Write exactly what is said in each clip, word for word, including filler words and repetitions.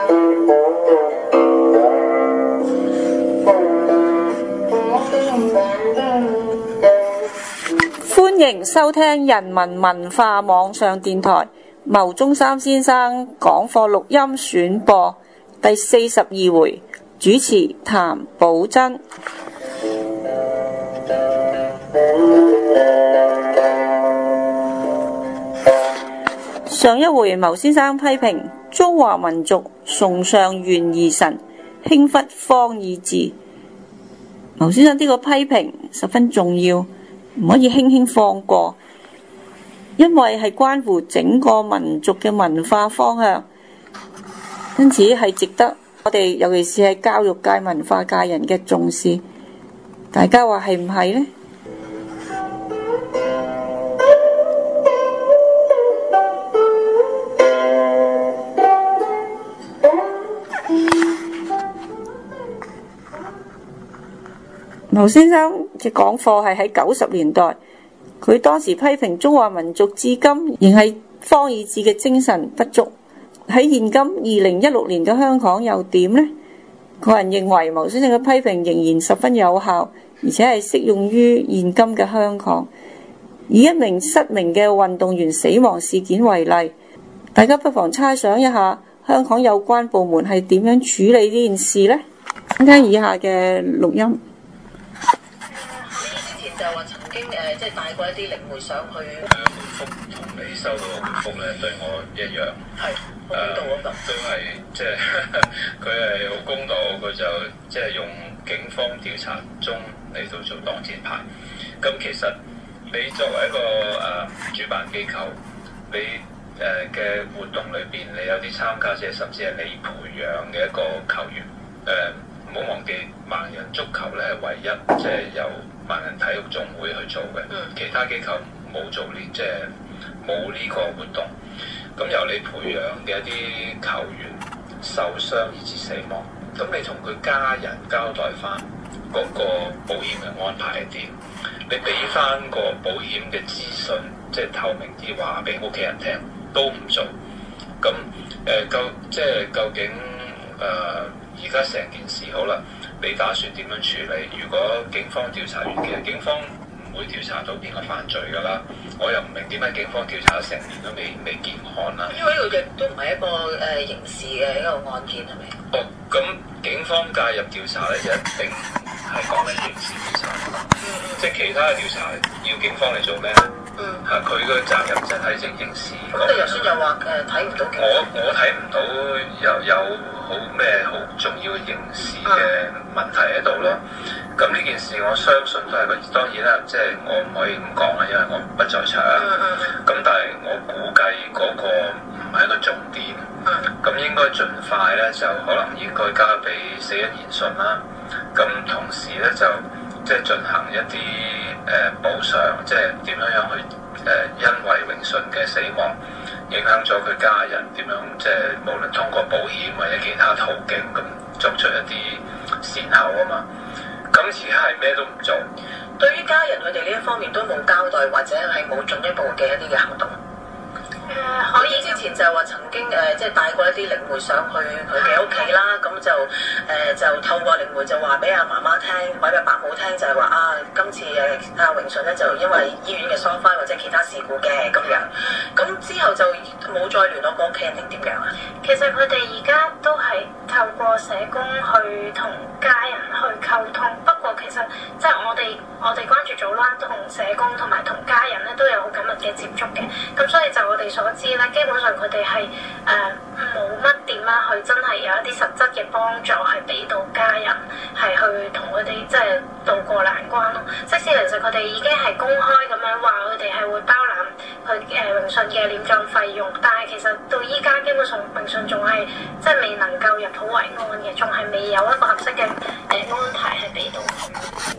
歡迎收聽人民文化網上電台牟宗三先生講課錄音選播第四十二回，主持譚寶珍。上一回牟先生批評中華民族崇尚元二神，輕忽方以治。牟先生呢個批評十分重要，唔可以輕輕放過，因為係關乎整個民族嘅文化方向，因此係值得我哋，尤其是係教育界、文化界人嘅重視。大家話係唔係呢？牟先生嘅講課係喺九十年代，佢當時批評中華民族至今仍係方以治嘅精神不足。喺現今二零一六年嘅香港又點呢？個人認為牟先生嘅批評仍然十分有效，而且係適用於現今嘅香港。以一名失明嘅運動員死亡事件為例，大家不妨猜想一下香港有關部門係點樣處理呢件事呢？聽聽以下嘅錄音。 就話曾經誒，即係帶過一啲靈媒上去。誒回覆同你收到嘅回覆咧，對我一樣。係好公道嗰個。都係即係佢係好公道，佢就即係用警方調查中嚟到做擋箭牌。咁其實你作為一個誒、呃、主辦機構，你誒嘅、呃、活動裏邊，你有啲參加者，甚至係你培養嘅一個球員誒。呃唔好忘記盲人足球咧，係唯一即係由盲人體育總會去做嘅，嗯、其他機構冇做呢，即係冇呢個活動。咁由你培養嘅一啲球員受傷以至死亡，咁你同佢家人交代翻嗰個保險嘅安排係點？你俾翻個保險嘅資訊，即係透明啲話俾屋企人聽，都唔做。咁誒，究、呃、即係究竟誒？呃而家成件事好啦，你打算點樣處理？如果警方調查完，其實警方唔會調查到邊個犯罪㗎啦。我又唔明點解警方調查成年都未未見案啦。因為呢個亦都唔係一個誒、呃、刑事嘅一個案件係咪？哦，咁警方介入調查咧，就一定係講緊刑事調查。嗯嗯。即係其他嘅調查要警方嚟做咩？嗯。係佢嘅責任就係正刑事。咁你頭先又話誒睇唔到警方。我我睇唔到有有。好咩好重要嘅刑事嘅問題喺度咯？咁呢件事我相信都係個，當然啦，即係我唔可以咁講啦，因為我不在場。咁但係我估計嗰個唔係一個重點。咁應該盡快咧，就可能應該交俾死因研訊啦。咁同時咧就即係進行一啲誒、呃、補償，即係點樣樣去誒、呃、因為榮順嘅死亡，影響咗佢家人點樣，即係無論通過保險或者其他途徑咁作出一啲善後啊嘛。今次係咩都唔做，對於家人佢哋呢一方面都冇交代，或者係冇進一步嘅一啲嘅行動。誒、呃、可以之前就話曾經誒、呃、即係帶過一啲靈媒上去佢嘅屋企啦，咁就誒、呃、就透過靈媒就話俾阿媽媽聽，或者伯母聽，就係話啊今次誒阿榮順咧就因為醫院嘅疏忽或者其他事故嘅咁樣，咁之後就冇再聯絡過屋企人定點樣啊？ 其實佢哋而家都係透過社工去同家人去溝通，不過其實即係我哋我哋關注組啦，同社工同埋同家人咧都有好緊密嘅接觸嘅，咁所以就我哋所知咧，基本上佢哋係誒冇乜點啦，去真係有一啲實質嘅幫助係俾到家人，係去同佢哋即係渡過難關咯。即使其實佢哋已經係公開咁樣話，佢哋係會包攬佢誒榮順嘅殮葬費用，但係其實到依家基本上榮順仲係即係未能夠入土為安嘅，仲係未有一個合適嘅誒安排係俾到佢。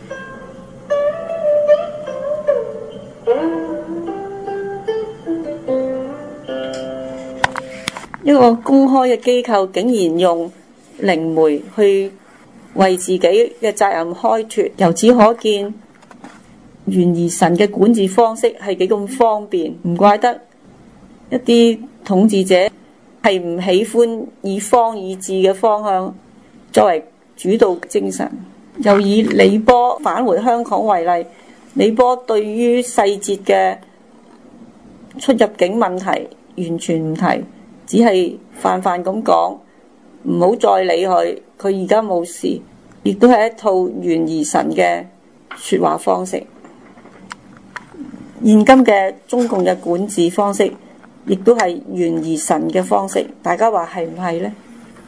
一個公開嘅機構竟然用靈媒去為自己嘅責任開脫，由此可見元二神嘅管治方式係幾咁方便，唔怪得一啲統治者係唔喜歡以方以智嘅方向作為主導精神。又以李波返回香港為例，李波對於細節嘅出入境問題完全唔提，只係泛泛咁講，唔好再理佢，佢而家冇事，亦都係一套懸疑神嘅說話方式。現今嘅中共嘅管治方式，亦都係懸疑神嘅方式，大家話係唔係呢？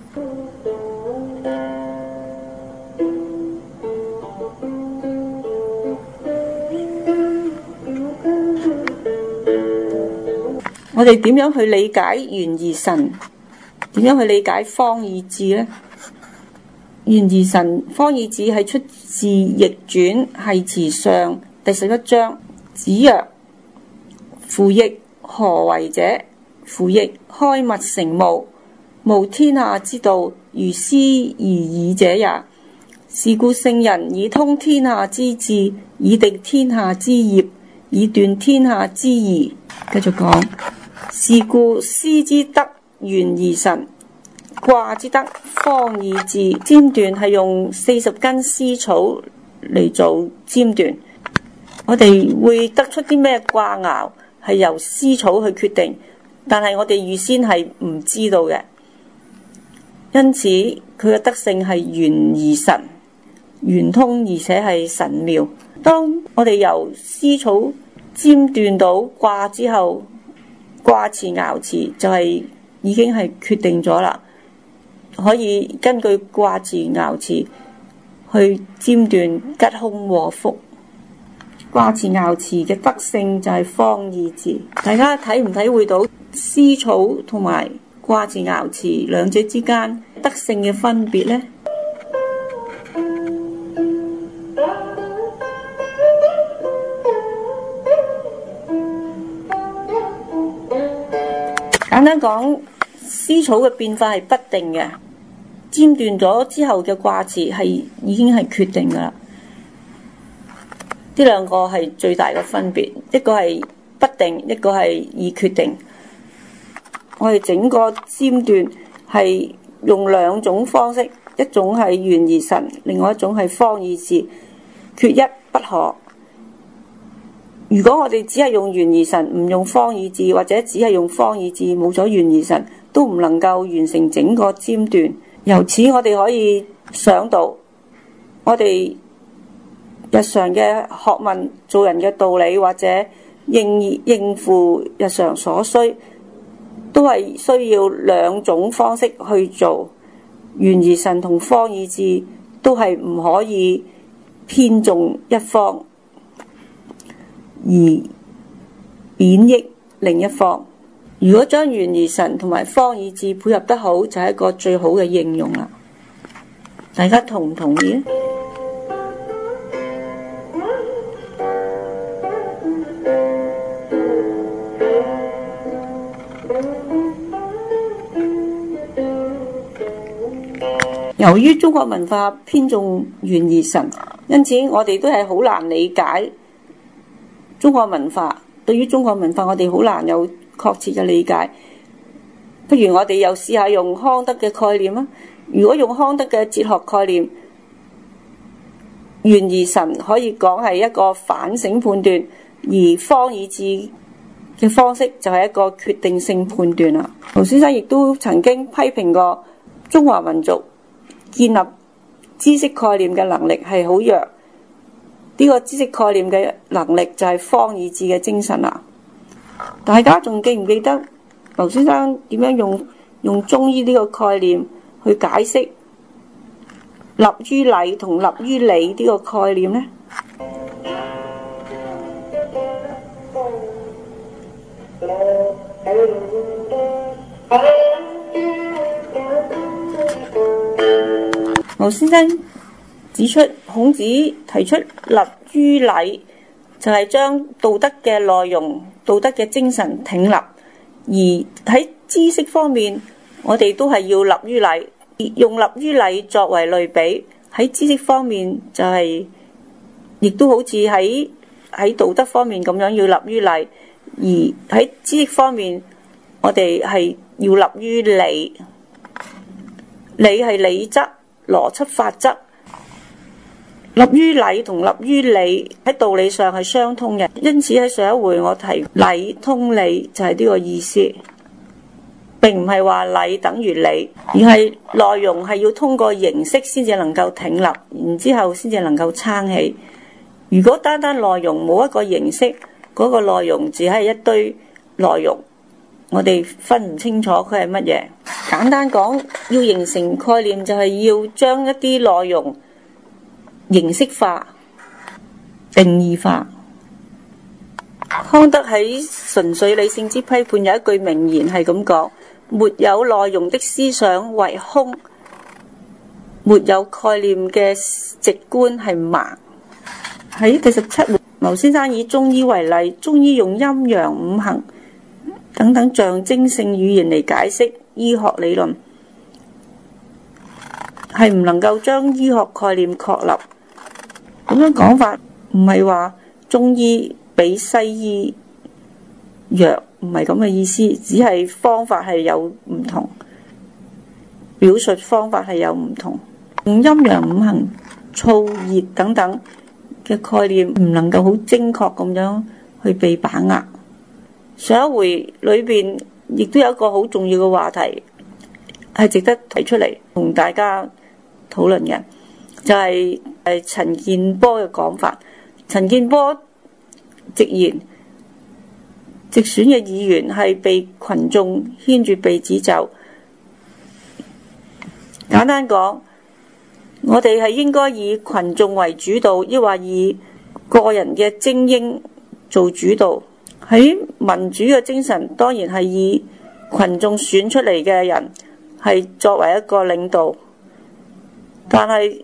我哋點樣去理解懸疑神？點樣去理解方以智呢？懸疑神方以智係出自《易傳》繫辭上第十一章。子曰：夫易，何為者？夫易，開密成無，無天下之道，如斯而已者也。是故聖人以通天下之志，以定天下之業，以斷天下之疑。繼續講，是故師之德懸疑神，卦之德方以智。占斷係用四十根絲草嚟做占斷。我哋會得出啲咩卦爻係由絲草去決定，但係我哋預先係唔知道嘅，因此佢嘅德性係懸疑神，圓通而且係神妙。當我哋由絲草占斷到卦之後，卦辭爻辭就係已經係決定咗啦，可以根據卦辭爻辭去占斷吉凶禍福。卦辭爻辭嘅德性就係方以智。大家體唔體會到絲草同埋卦辭爻辭兩者之間德性嘅分別呢？簡單講，絲草嘅變化係不定嘅，占斷咗之後嘅卦辭係已經係決定噶啦。呢兩個係最大嘅分別，一個係不定，一個係已決定。我哋整個占斷係用兩種方式，一種係懸疑神，另外一種係方以智，缺一不可。如果我哋只係用懸疑神，唔用方以智，或者只係用方以智，冇咗懸疑神，都唔能夠完成整個占斷。由此我哋可以想到，我哋日常嘅學問、做人嘅道理，或者應應付日常所需，都係需要兩種方式去做。懸疑神同方以智都係唔可以偏重一方，而貶抑另一方。如果將懸疑神同埋方以智配合得好，就係一個最好嘅應用啦。大家同唔同意呢？由於中國文化偏重懸疑神，因此我哋都係好難理解中國文化。對於中國文化，我哋好難有確切嘅理解。不如我哋又試下用康德嘅概念啊！如果用康德嘅哲學概念，懸疑神可以講係一個反省判斷，而方以智嘅方式就係一個決定性判斷啦。盧先生亦都曾經批評過中華民族建立知識概念嘅能力係好弱，呢、這個知識概念嘅能力就係方以智嘅精神啦。大家仲記唔記得劉先生點樣用用中醫呢個概念去解釋立於禮同立於理呢個概念呢？劉先生指出，孔子提出立於禮，就係將道德嘅內容、道德嘅精神挺立；而喺知識方面，我哋都係要立於禮，用立於禮作為類比。喺知識方面就係、是，亦都好似喺喺道德方面咁樣要立於禮；而喺知識方面，我哋係要立於理，理係理則、邏輯法則。立於禮同立於理喺道理上係相通嘅，因此喺上一回我提禮通理就係呢個意思，並唔係話禮等於理，而係內容係要通過形式先至能夠挺立，然之後先至能夠撐起。如果單單內容冇一個形式，嗰個內容只係一堆內容，我哋分唔清楚佢係乜嘢。簡單講，要形成概念就係要將一啲內容形式化、定義化。康德喺《純粹理性之批判》有一句名言係咁講：沒有內容的思想為空，沒有概念嘅直觀係盲。喺第十七回，牟先生以中醫為例，中醫用陰陽五行等等象徵性語言嚟解釋醫學理論，係唔能夠將醫學概念確立。咁樣講法唔係話中醫比西醫弱，唔係咁嘅意思，只係方法係有唔同，表述方法係有唔同。用陰陽五行、燥熱等等嘅概念唔能夠好精確咁樣去被把握。上一回裏邊亦都有一個好重要嘅話題係值得提出嚟同大家討論嘅，就係誒陳健波嘅講法。陳健波直言，直選嘅議員係被群眾牽住鼻子走。簡單講，我哋係應該以群眾為主導，抑或以個人嘅精英做主導。喺民主嘅精神，當然係以群眾選出嚟嘅人係作為一個領導，但係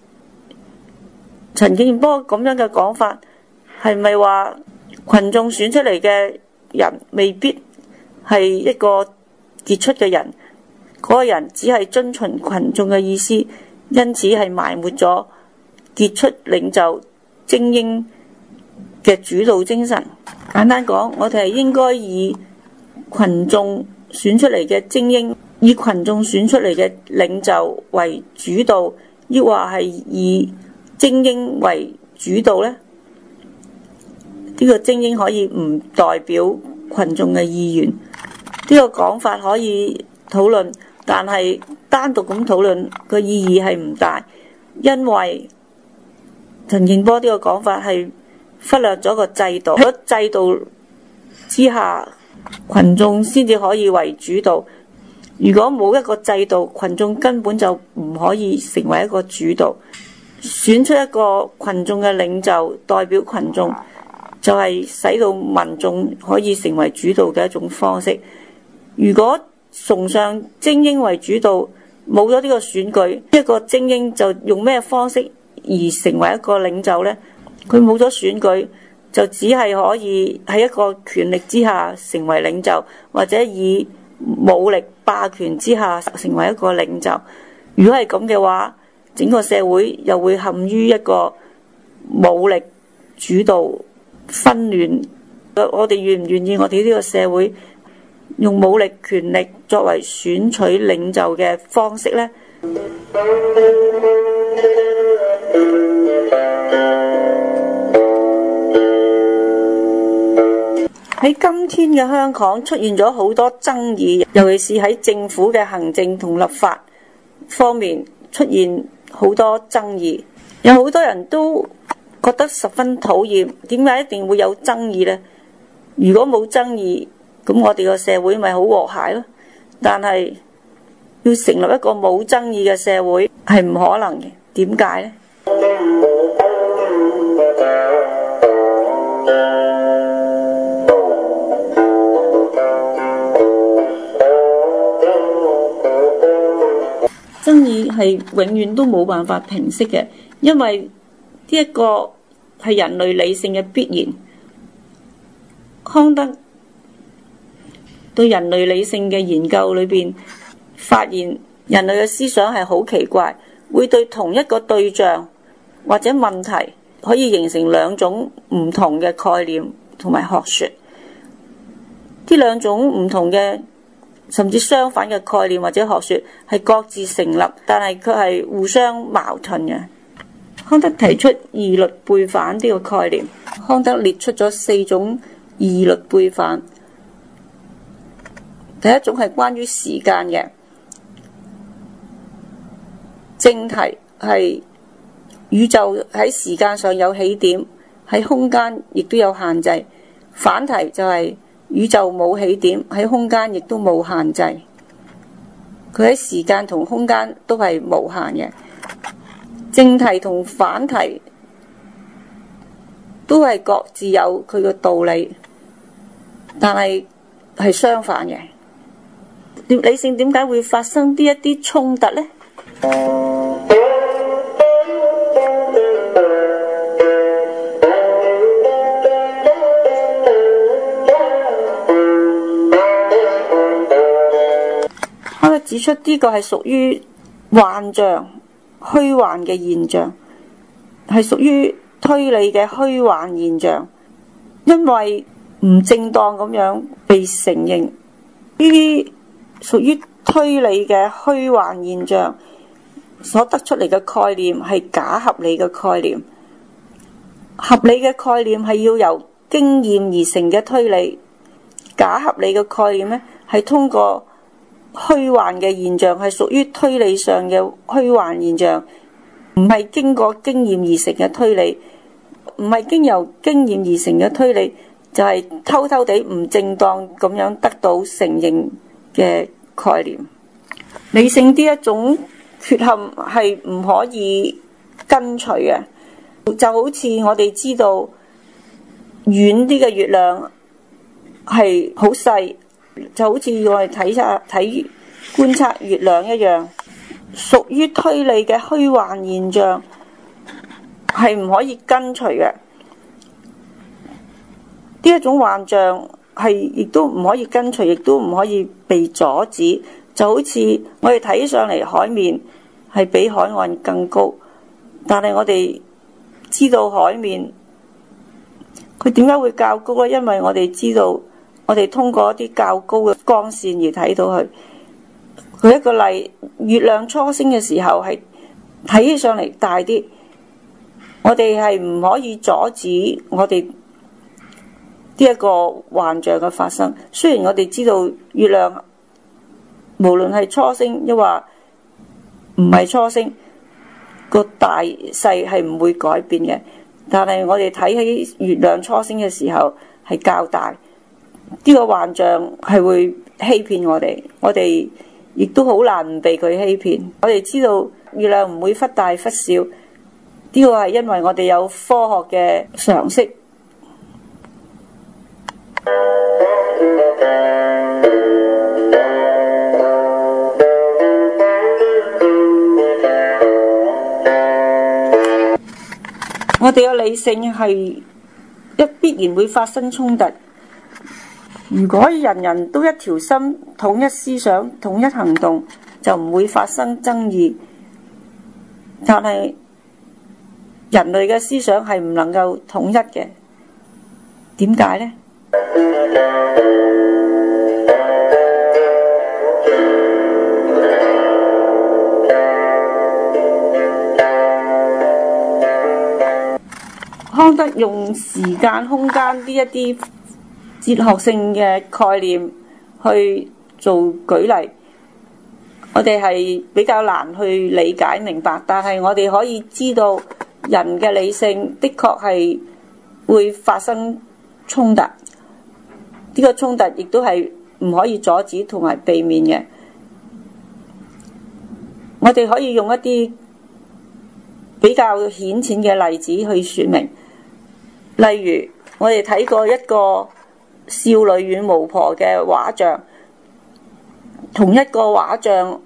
陳健波咁樣嘅講法，係咪話群眾選出嚟嘅人未必係一個傑出嘅人？嗰個人只係遵循群眾嘅意思，因此係埋沒咗傑出領袖精英嘅主導精神。簡單講，我哋係應該以群眾選出嚟嘅精英，以群眾選出嚟嘅領袖為主導，抑或係以精英為主導呢？呢個精英可以唔代表群眾嘅意願，呢個講法可以討論，但係單獨咁討論個意義係唔大，因為陳健波呢個講法係忽略咗個制度，喺制度之下，群眾先至可以為主導。如果冇一個制度，群眾根本就唔可以成為一個主導。選出一個群眾嘅領袖代表群眾，就係使到民眾可以成為主導嘅一種方式。如果崇尚精英為主導，冇咗呢個選舉，一個精英就用咩方式而成為一個領袖呢？佢冇咗選舉，就只係可以喺一個權力之下成為領袖，或者以武力霸權之下成為一個領袖。如果係咁嘅話，整個社會又會陷於一個武力主導紛亂。我哋願唔願意我哋呢個社會用武力權力作為選取領袖嘅方式呢？喺今天嘅香港出現咗好多爭議，尤其是喺政府嘅行政同立法方面出現好多爭議，有好多人都覺得十分討厭。點解一定會有爭議呢？如果冇爭議，咁我哋個社會咪好和諧咯？但係要成立一個冇爭議嘅社會係唔可能嘅。點解呢？爭議係永遠都冇辦法平息嘅，因為呢一個係人類理性嘅必然。康德對人類理性嘅研究裏邊發現，人類嘅思想係好奇怪，會對同一個對象或者問題可以形成兩種唔同嘅概念同埋學說。呢兩種唔同嘅甚至相反嘅概念或者學說係各自成立，但係佢係互相矛盾嘅。康德提出二律背反呢個概念，康德列出咗四種二律背反。第一種係關於時間嘅，正題係宇宙喺時間上有起點，喺空間亦都有限制。反題就係宇宙冇起點，喺空間亦都冇限制。佢喺時間同空間都係無限嘅。正題同反題都係各自有佢嘅道理，但係係相反嘅。理性點解會發生呢一啲衝突呢？我指出呢個係屬於幻象、虛幻嘅現象，係屬於推理嘅虛幻現象，因為唔正當咁樣被承認。呢啲屬於推理嘅虛幻現象所得出嚟嘅概念係假合理嘅概念。合理嘅概念係要由經驗而成嘅推理，假合理嘅概念呢係通過虛幻嘅現象，係屬於推理上嘅虛幻現象，唔係經過經驗而成嘅推理，唔係經由經驗而成嘅推理，就係偷偷地唔正當咁樣得到承認嘅概念。理性呢一種缺陷係唔可以根除嘅，就好似我哋知道遠啲嘅月亮係好細，就好似我哋睇下睇觀察月亮一樣，屬於推理嘅虛幻現象係唔可以根除嘅。呢一種幻象係亦都唔可以根除，亦都唔可以被阻止。就好似我哋睇上嚟海面係比海岸更高，但係我哋知道海面佢點解會較高呢？因為我哋知道我哋通過一啲較高嘅光線而睇到佢。舉一個例，月亮初升嘅時候係睇起上嚟大啲，我哋係唔可以阻止我哋呢一個幻象嘅發生。雖然我哋知道月亮無論係初升抑或唔係初升，個大細係唔會改變嘅，但係我哋睇起月亮初升嘅時候係較大，呢個幻象係會欺騙我哋，我哋亦都好難唔被佢欺騙。我哋知道月亮唔會忽大忽小，呢個係因為我哋有科學嘅常識。我哋嘅理性係一必然會發生衝突。如果人人都一條心、統一思想、統一行動，就唔會發生爭議。但係人類嘅思想係唔能夠統一嘅，點解呢？康德用時間、空間呢一啲哲學性嘅概念去做舉例，我哋係比較難去理解明白，但係我哋可以知道人嘅理性的確係會發生衝突，呢個衝突亦都係唔可以阻止同埋避免嘅。我哋可以用一啲比較顯淺嘅例子去說明，例如我哋睇過一個少女與巫婆嘅畫像，同一個畫像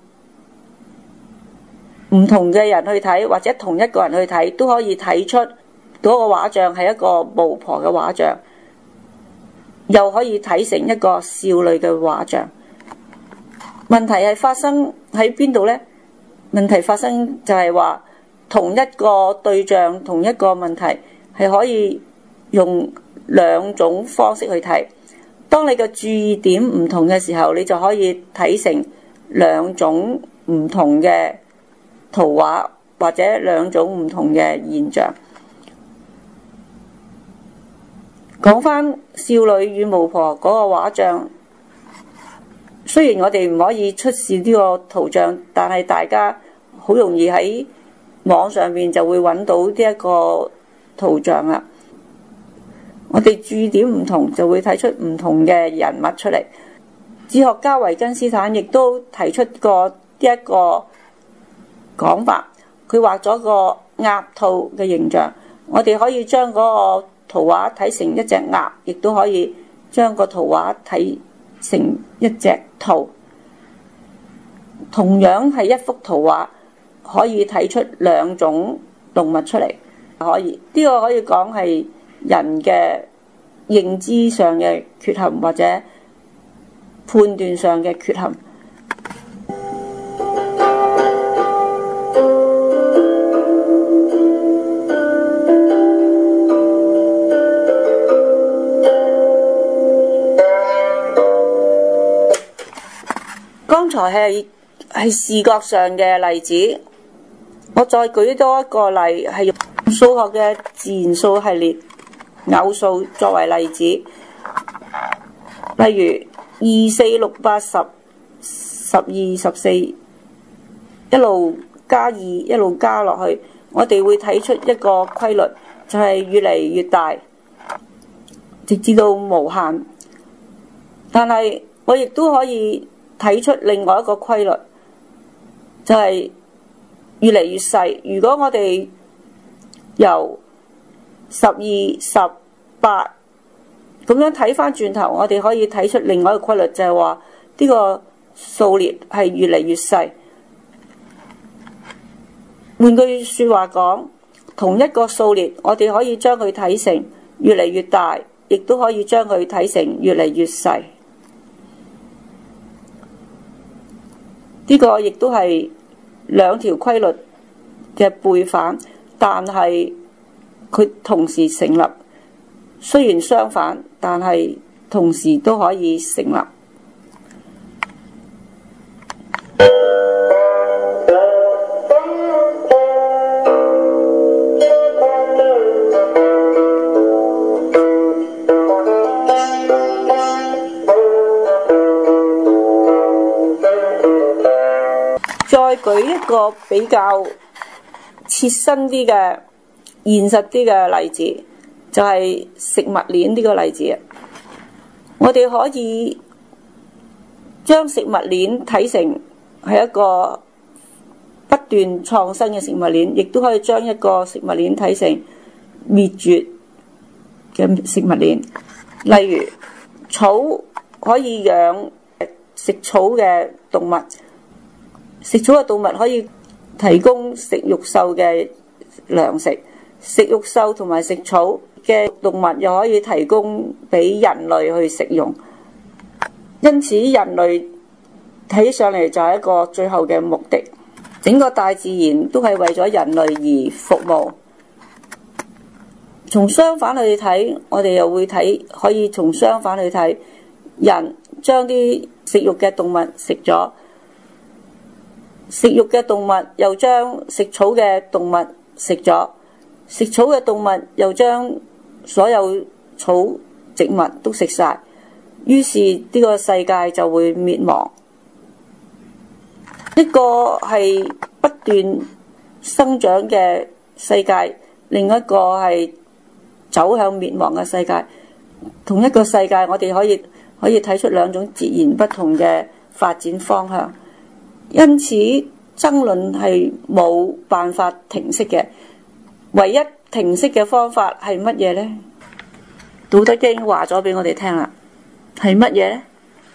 唔同嘅人去睇，或者同一個人去睇，都可以睇出嗰個畫像係一個巫婆嘅畫像，又可以睇成一個少女嘅畫像。問題係發生喺邊度呢？問題發生就係話同一個對象、同一個問題係可以用兩種方式去睇。 當你嘅注意點唔同嘅時候，你就可以睇成兩種唔同嘅圖畫，或者兩種唔同嘅現象。講返少女與巫婆嗰個畫像，雖然我哋唔可以出示呢個圖像，但係大家好容易喺網上面就會揾到呢一個圖像啦。我哋注意點唔同，就會睇出唔同嘅人物出嚟。哲學家維根斯坦亦都提出過呢一個講法，佢畫咗個鴨兔嘅形象。我哋可以將嗰個圖畫睇成一隻鴨，亦都可以將個圖畫睇成一隻兔。同樣係一幅圖畫，可以睇出兩種動物出嚟。可以呢個可以講係人嘅認知上嘅缺陷，或者判斷上嘅缺陷。剛才係係視覺上嘅例子，我再舉多一個例，係用數學嘅自然數系列偶數作為例子。例如二四六八十十二十四，一路加二一路加落去，我哋會睇出一個規律，就係越嚟越大，直至到無限。但係我亦都可以睇出另外一個規律，就係越嚟越細。如果我哋由十二、十八咁樣睇翻轉頭，我哋可以睇出另外一個規律，就係話呢個數列係越嚟越細。換句說話講，同一個數列，我哋可以將佢睇成越嚟越大，亦都可以將佢睇成越嚟越細。呢個亦都係兩條規律嘅背反，但係佢同時成立。雖然相反，但係同時都可以成立。再舉一個比較切身啲嘅、現實啲嘅例子，就係食物鏈呢個例子。我哋可以將食物鏈睇成係一個不斷創新嘅食物鏈，亦都可以將一個食物鏈睇成滅絕嘅食物鏈。例如草可以養食草嘅動物，食草嘅動物可以提供食肉獸嘅糧食，食肉獸同埋食草嘅動物又可以提供俾人類去食用。因此人類睇上嚟就係一個最後嘅目的，整個大自然都係為咗人類而服務。從相反去睇，我哋又會睇，可以從相反去睇，人將啲食肉嘅動物食咗，食肉嘅動物又將食草嘅動物食咗，食草嘅動物又將所有草植物都食晒，於是呢個世界就會滅亡。一個係不斷生長嘅世界，另一個係走向滅亡嘅世界。同一個世界，我哋可以可以睇出兩種截然不同嘅發展方向。因此爭論係冇辦法停息嘅，唯一停息嘅方法係乜嘢呢？道德經話咗俾我哋聽啦，係乜嘢呢？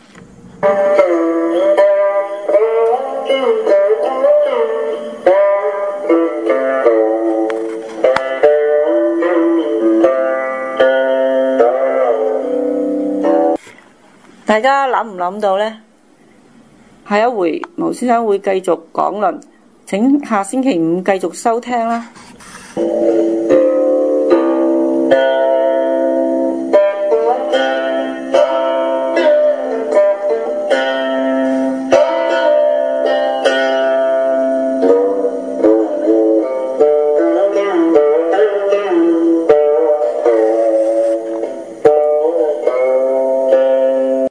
大家諗唔諗到呢？下一回毛先生會繼續講論，請下星期五繼續收聽啦。